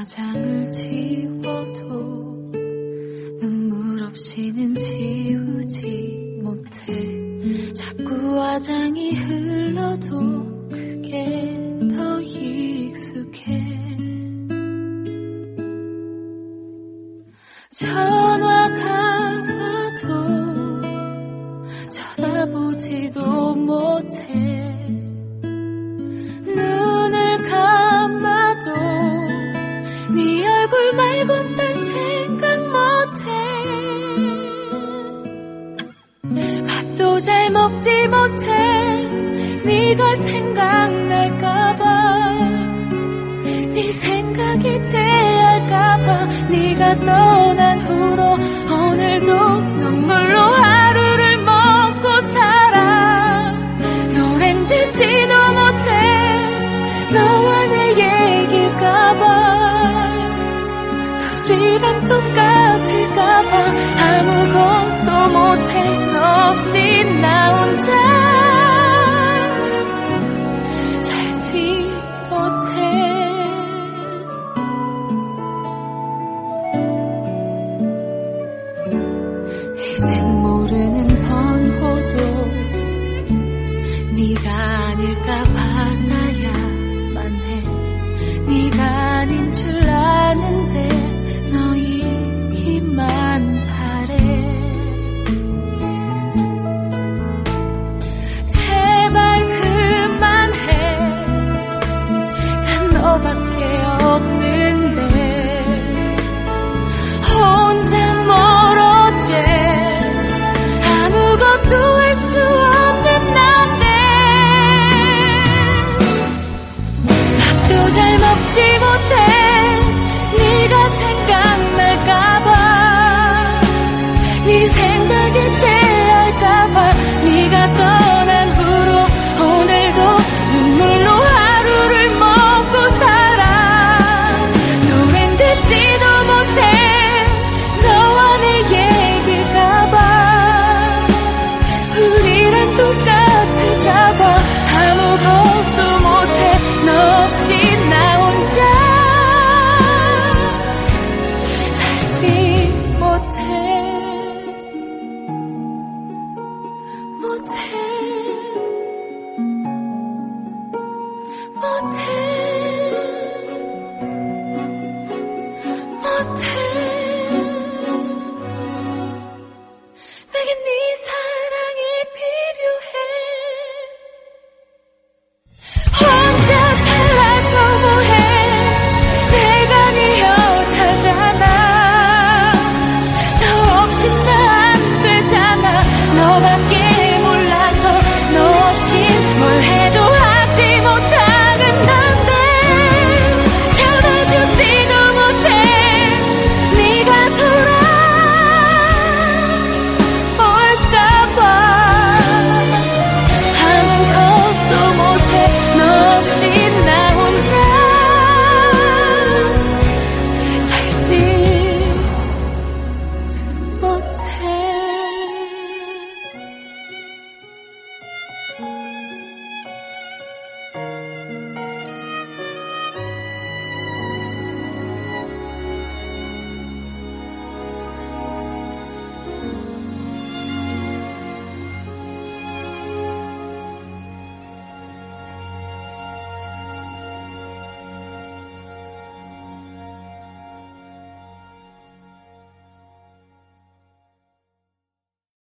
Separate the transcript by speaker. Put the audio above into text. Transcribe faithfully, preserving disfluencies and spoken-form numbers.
Speaker 1: 화장을 지워도 눈물 없이는 지우지 못해. 자꾸 화장이 흘러도 그게 더 익숙해. 전화가 와도 쳐다보지도 못해. 눈을 감아도 네 얼굴 말곤 딴 생각 못해. 밥도 잘 먹지 못해. 네가 생각날까봐, 네 생각이 제할까봐. 네가 떠난 후로 오늘도 눈물로 하루를 먹고 살아. 노랜 듣지도 못해. 너와 내 얘기일까봐, 우리랑 똑같을까봐. 아무것도 못해. 너 없이 나 혼자 살지 못해. 이젠 모르는 번호도 네가 아닐까봐 나야만 해. 네가 아닌 줄 아는데 너이기만 바래. 제발 그만해. 난 너밖에 없는데 혼자 멀어져. 아무것도 할 수 없는 난데. 밥도 잘 먹지 못해. 네가 생각날까봐, 네 생각이 제할까봐. 네가 떠난 후로 오늘도 눈물로 하루를 먹고 살아. 노랜 듣지도 못해. 너와 내 얘기일까봐, 우리랑 똑같을까봐. 아무것도 못해. 너 없이 나 혼자 살지 못해. 못해. 못해.